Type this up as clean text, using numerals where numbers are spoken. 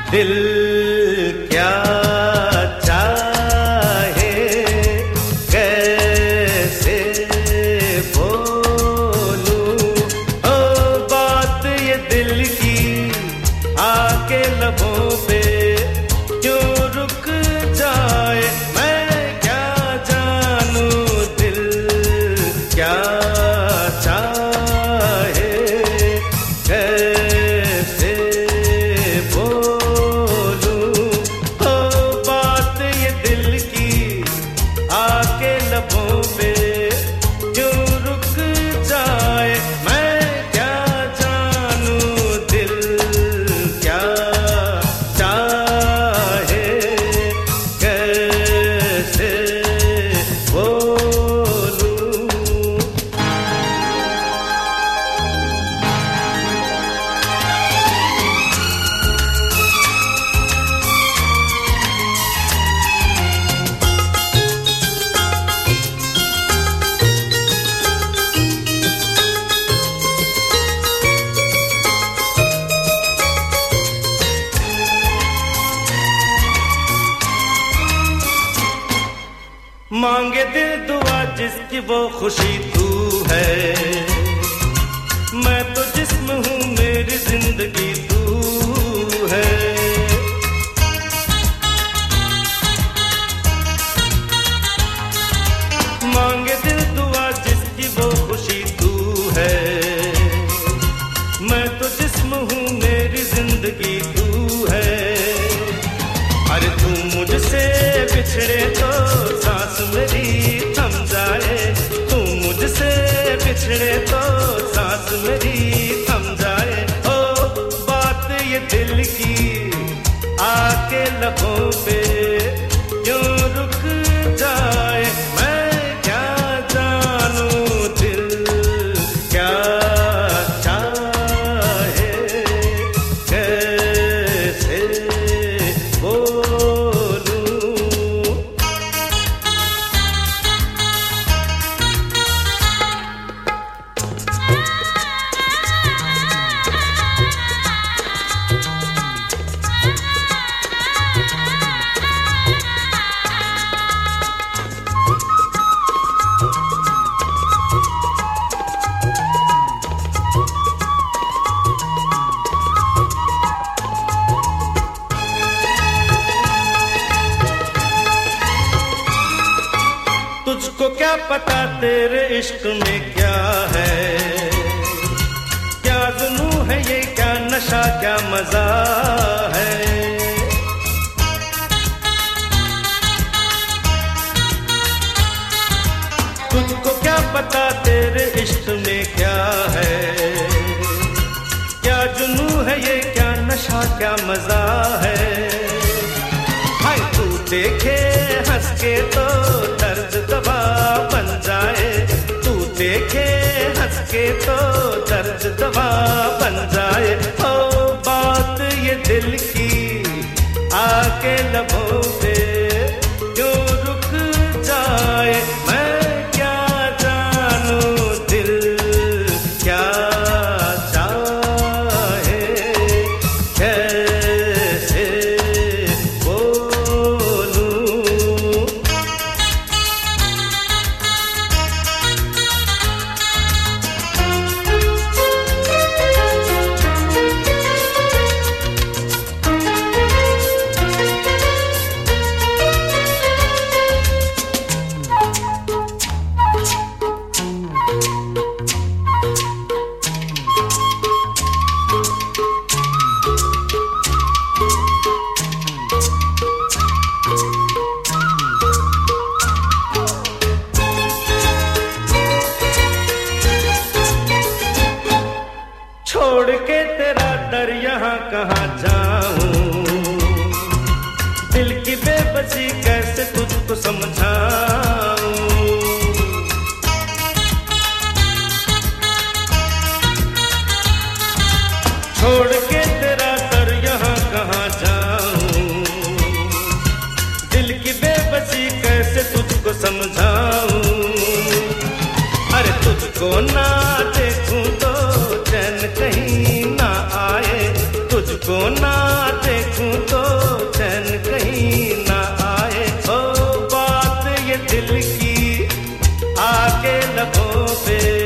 दिल क्या चाहे कैसे बोलूं, ओ बात ये दिल की आके लबों पे क्यों रुक जाए, मैं क्या जानूं दिल क्या चाहे कैसे बोलूं, ओ बात ये दिल की आके लबों पे क्यों रुक जाए, मैं क्या जानूं दिल क्या चाहे कैसे बोलूं। मांगे दिल दुआ जिसकी वो खुशी तू है, मैं तो जिस्म हूँ मेरी जिंदगी तू है। मांगे दिल दुआ जिसकी वो खुशी तू है, मैं तो जिस्म हूँ मेरी जिंदगी तू है। अरे तू मुझसे बिछड़े तो सांस मेरी थम जाए, तू मुझसे बिछड़े तो सांस मेरी थम जाए, ओ बात ये दिल की आके लबों पे क्यों रुक जाए, मैं क्या जानूं दिल क्या चाहे कैसे बोलूं। तुझको क्या पता तेरे इश्क में क्या है, क्या जुनून है ये, क्या नशा क्या मजा है। तुझको क्या पता तेरे इश्क में क्या है, क्या जुनून है ये, क्या नशा क्या मजा है। हाय तू देखे हंस के तो दर्द दवा बन जाए, तू देखे हंस के तो दर्द दवा बन जाए, ओ बात ये दिल की आके लबों पे क्यों रुक जाए, मैं क्या जानूं दिल क्या चाहे कैसे बोलूं। छोड़ के तेरा डर यहाँ कहाँ जाऊं, दिल की बेबसी कैसे तुझको समझाऊं। छोड़ के तेरा डर यहाँ कहाँ जाऊं, दिल की बेबसी कैसे तुझको समझाऊं। अरे तुझको ना देखूं तो चैन कहीं ना आए, तुझको ना देखूं पे